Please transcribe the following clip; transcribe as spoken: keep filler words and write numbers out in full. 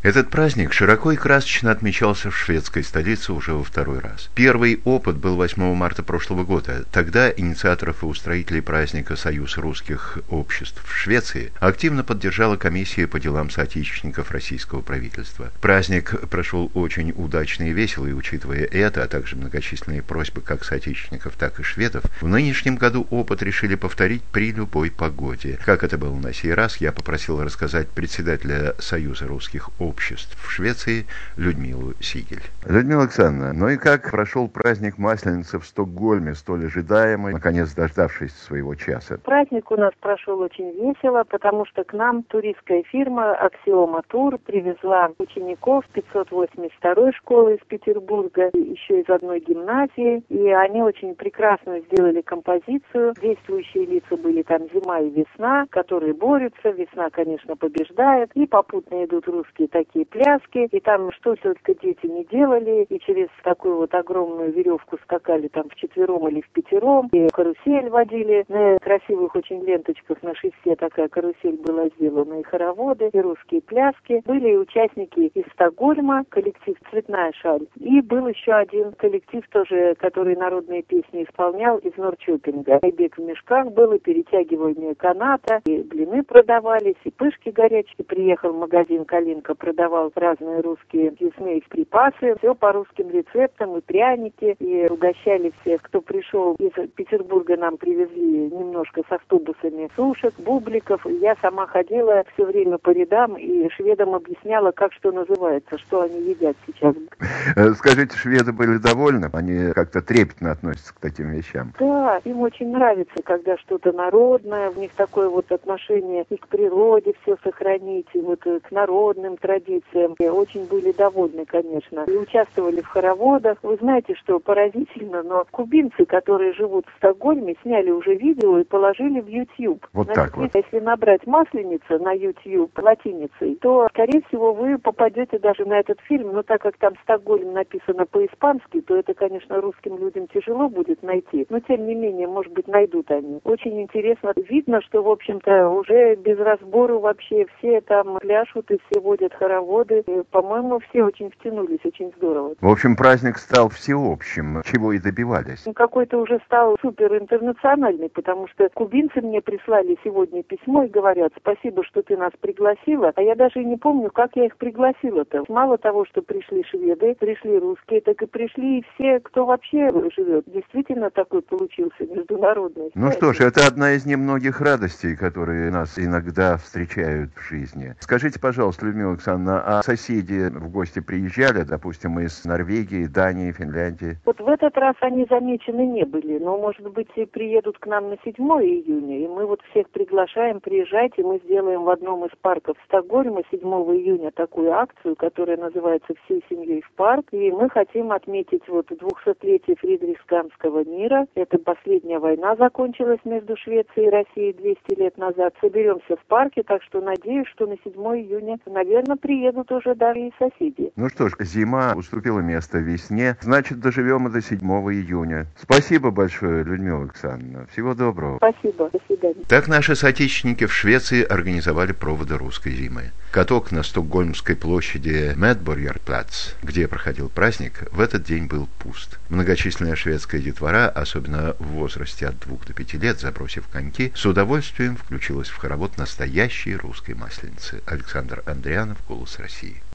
Этот праздник широко и красочно отмечался в шведской столице уже во второй раз. Первый опыт был восьмого марта прошлого года. Тогда инициаторов и устроителей праздника Союз русских обществ в Швеции активно поддержала комиссия по делам соотечественников российского правительства. Праздник прошел очень удачно и весело, и учитывая это, а также многочисленные просьбы как соотечественников, так и шведов, в нынешнем году опыт решили повторить при любой погоде. Как это было на сей раз, я попросил рассказать председателя Союза русских обществ обществ в Швеции Людмилу Сигель. Людмила Александровна, ну и как прошел праздник Масленицы в Стокгольме, столь ожидаемый, наконец дождавшись своего часа? Праздник у нас прошел очень весело, потому что к нам туристская фирма Аксиома Тур привезла учеников пятьсот восемьдесят второй школы из Петербурга, еще из одной гимназии, и они очень прекрасно сделали композицию. Действующие лица были там зима и весна, которые борются, весна, конечно, побеждает, и попутно идут русские такие пляски, и там что только дети не делали, и через такую вот огромную веревку скакали там вчетвером или в пятером, и карусель водили на красивых очень ленточках, на шесте такая карусель была сделана, и хороводы, и русские пляски. Были и участники из Стокгольма, коллектив «Цветная шаль», и был еще один коллектив тоже, который народные песни исполнял из Норрчопинга. И бег в мешках был, и перетягивание каната, и блины продавались, и пышки горячие. Приехал в магазин «Калинка», продавал разные русские съестные припасы, все по русским рецептам, и пряники, и угощали всех, кто пришел из Петербурга, нам привезли немножко с автобусами сушек, бубликов. Я сама ходила все время по рядам и шведам объясняла, как что называется, что они едят сейчас. Скажите, шведы были довольны? Они как-то трепетно относятся к таким вещам? Да, им очень нравится, когда что-то народное, в них такое вот отношение и к природе все сохранить, и вот к народным традициям. И очень были довольны, конечно. И участвовали в хороводах. Вы знаете, что поразительно, но кубинцы, которые живут в Стокгольме, сняли уже видео и положили в YouTube. Вот Значит, так вот. Если набрать «Масленица» на YouTube латиницей, то, скорее всего, вы попадете даже на этот фильм. Но так как там Стокгольм написано по-испански, то это, конечно, русским людям тяжело будет найти. Но, тем не менее, может быть, найдут они. Очень интересно. Видно, что, в общем-то, уже без разбору вообще все там пляшут и все водят хороводы. И, по-моему, все очень втянулись, очень здорово. В общем, праздник стал всеобщим, чего и добивались. Какой-то уже стал супер интернациональный, потому что кубинцы мне прислали сегодня письмо и говорят: спасибо, что ты нас пригласила, а я даже и не помню, как я их пригласила-то. Мало того, что пришли шведы, пришли русские, так и пришли и все, кто вообще живет. Действительно такой получился международный. Ну что ж, это одна из немногих радостей, которые нас иногда встречают в жизни. Скажите, пожалуйста, Людмила Александровна, а соседи в гости приезжали, допустим, из Норвегии, Дании, Финляндии? Вот в этот раз они замечены не были, но, может быть, и приедут к нам на седьмое июня, и мы вот всех приглашаем, приезжайте, мы сделаем в одном из парков Стокгольма седьмого июня такую акцию, которая называется «Всей семьей в парк», и мы хотим отметить вот двухсотлетие Фридрихсгамского мира. Это последняя война закончилась между Швецией и Россией двести лет назад. Соберемся в парке, так что надеюсь, что на седьмое июня, наверное, приедут уже даже и соседи. Ну что ж, зима уступила место весне, значит, доживем и до седьмого июня. Спасибо большое, Людмила Александровна. Всего доброго. Спасибо. До свидания. Так наши соотечественники в Швеции организовали проводы русской зимы. Каток на Стокгольмской площади Медборгерплац, где проходил праздник, в этот день был пуст. Многочисленная шведская детвора, особенно в возрасте от двух до пяти лет, забросив коньки, с удовольствием включилась в хоровод настоящей русской масленицы. Александр Андрианов, «Голос России».